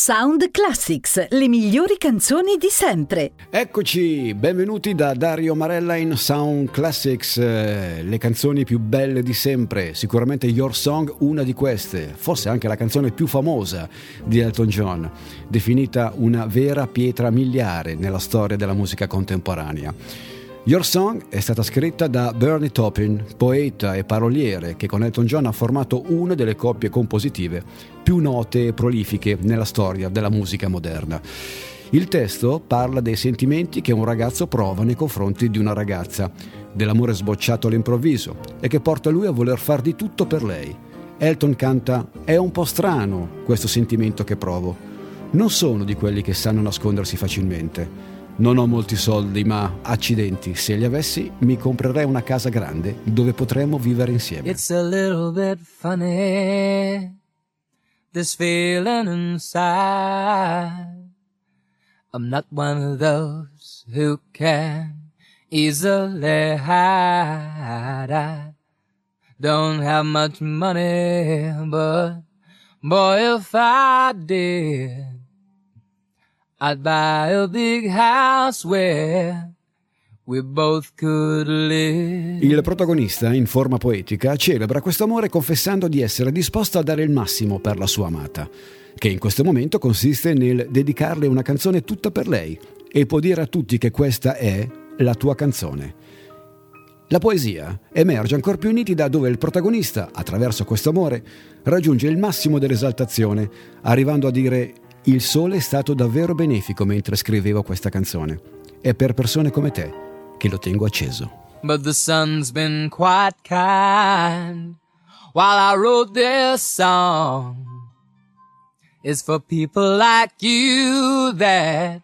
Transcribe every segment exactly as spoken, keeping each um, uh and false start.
Sound Classics, le migliori canzoni di sempre. Eccoci, benvenuti da Dario Marella in Sound Classics, eh, le canzoni più belle di sempre. Sicuramente Your Song, una di queste, forse anche la canzone più famosa di Elton John, definita una vera pietra miliare nella storia della musica contemporanea. Your Song è stata scritta da Bernie Taupin, poeta e paroliere che con Elton John ha formato una delle coppie compositive più note e prolifiche nella storia della musica moderna. Il testo parla dei sentimenti che un ragazzo prova nei confronti di una ragazza, dell'amore sbocciato all'improvviso e che porta lui a voler far di tutto per lei. Elton canta: «È un po' strano questo sentimento che provo. Non sono di quelli che sanno nascondersi facilmente. Non ho molti soldi, ma accidenti, se li avessi mi comprerei una casa grande dove potremmo vivere insieme». It's a little bit funny, this feeling inside. I'm not one of those who can easily hide. I don't have much money, but boy, if I did, I'd buy a big house where we both could live. Il protagonista, in forma poetica, celebra questo amore confessando di essere disposto a dare il massimo per la sua amata, che in questo momento consiste nel dedicarle una canzone tutta per lei, e può dire a tutti che questa è la tua canzone. La poesia emerge ancora più nitida dove il protagonista, attraverso questo amore, raggiunge il massimo dell'esaltazione, arrivando a dire: «Il sole è stato davvero benefico mentre scrivevo questa canzone. È per persone come te che lo tengo acceso». But the sun's been quite kind while I wrote this song. It's for people like you that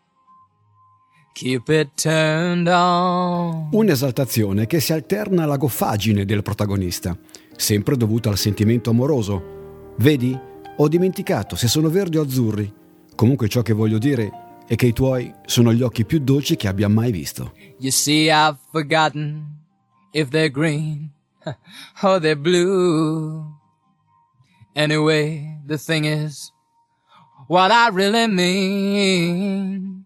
keep it turned on. Un'esaltazione che si alterna alla goffaggine del protagonista, sempre dovuta al sentimento amoroso. «Vedi? Ho dimenticato se sono verdi o azzurri. Comunque ciò che voglio dire è che i tuoi sono gli occhi più dolci che abbia mai visto». You see, I've forgotten if they're green or they're blue. Anyway, the thing is, what I really mean,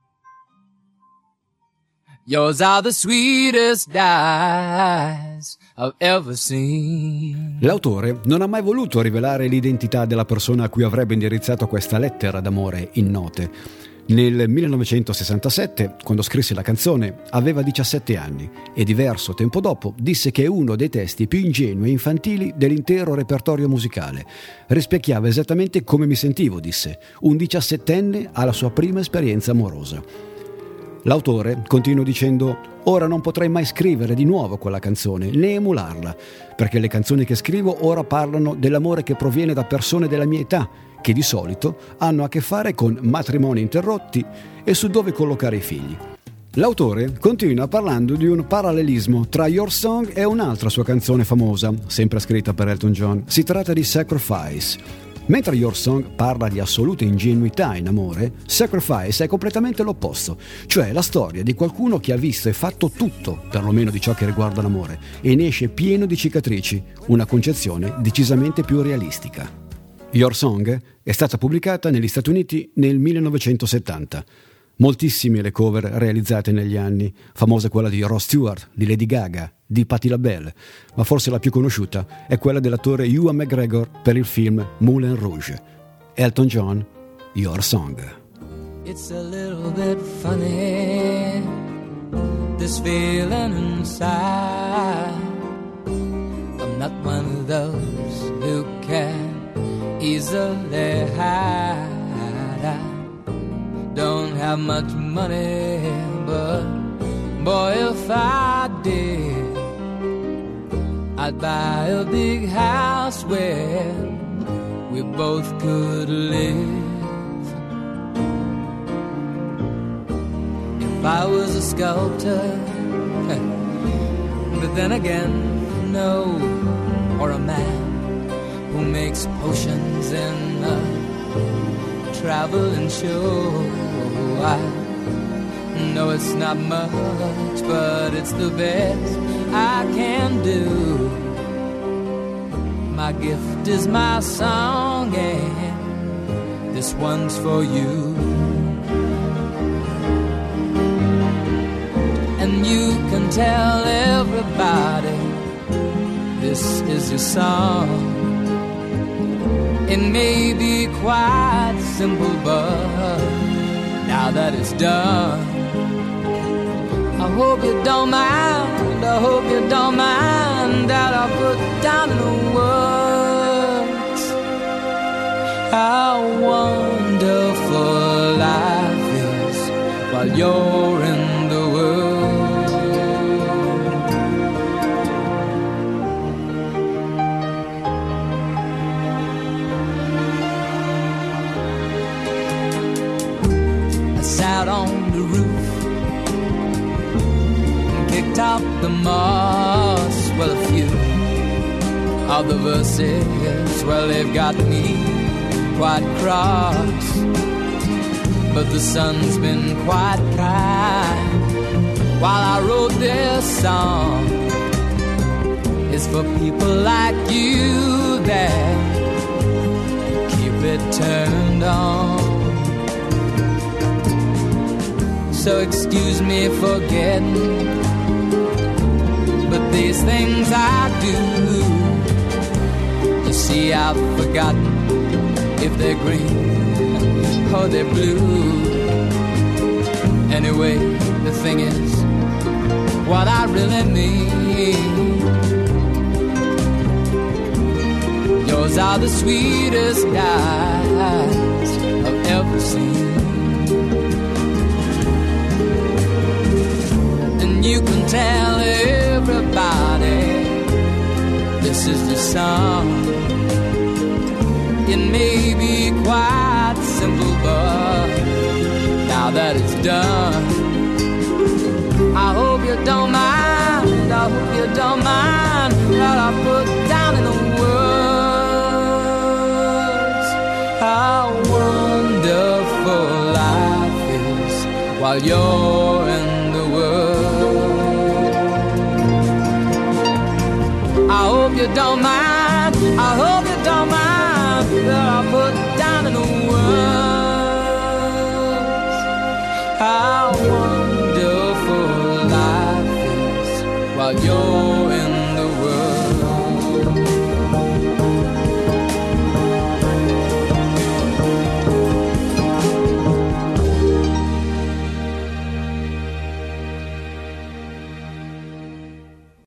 yours are the sweetest eyes I've ever seen. L'autore non ha mai voluto rivelare l'identità della persona a cui avrebbe indirizzato questa lettera d'amore in note. Nel millenovecentosessantasette, quando scrisse la canzone, aveva diciassette anni e diverso tempo dopo disse che è uno dei testi più ingenui e infantili dell'intero repertorio musicale. «Rispecchiava esattamente come mi sentivo», disse, un diciassettenne alla sua prima esperienza amorosa. L'autore continua dicendo: «Ora non potrei mai scrivere di nuovo quella canzone, né emularla, perché le canzoni che scrivo ora parlano dell'amore che proviene da persone della mia età, che di solito hanno a che fare con matrimoni interrotti e su dove collocare i figli». L'autore continua parlando di un parallelismo tra Your Song e un'altra sua canzone famosa, sempre scritta per Elton John. Si tratta di Sacrifice. Mentre Your Song parla di assoluta ingenuità in amore, Sacrifice è completamente l'opposto, cioè la storia di qualcuno che ha visto e fatto tutto, perlomeno di ciò che riguarda l'amore, e ne esce pieno di cicatrici, una concezione decisamente più realistica. Your Song è stata pubblicata negli Stati Uniti nel millenovecentosettanta. Moltissime le cover realizzate negli anni, famosa quella di Rod Stewart, di Lady Gaga, di Patti LaBelle, ma forse la più conosciuta è quella dell'attore Ewan McGregor per il film Moulin Rouge. Elton John, Your Song. It's a little bit funny, this feeling inside. I'm not one of those who can easily hide. I don't have much money, but boy, if I did, I'd buy a big house where we both could live. If I was a sculptor, but then again, no, or a man who makes potions in a traveling show. I know it's not much, but it's the best I can do. My gift is my song, and this one's for you. And you can tell everybody this is your song. It may be quite simple, but now that it's done, I hope you don't mind, I hope you don't mind that I put down in the words how wonderful life is while you're in the world. I sat on the roof, top the moss. Well, a few of the verses, well, they've got me quite cross, but the sun's been quite kind while I wrote this song. It's for people like you that keep it turned on. So excuse me for getting, but these things I do, you see, I've forgotten if they're green or they're blue. Anyway, the thing is, what I really mean, yours are the sweetest eyes I've ever seen. And you can tell everybody this is the song. It may be quite simple, but now that it's done, I hope you don't mind, I hope you don't mind that I put down in the words how wonderful life is while you're in the world. I hope you don't mind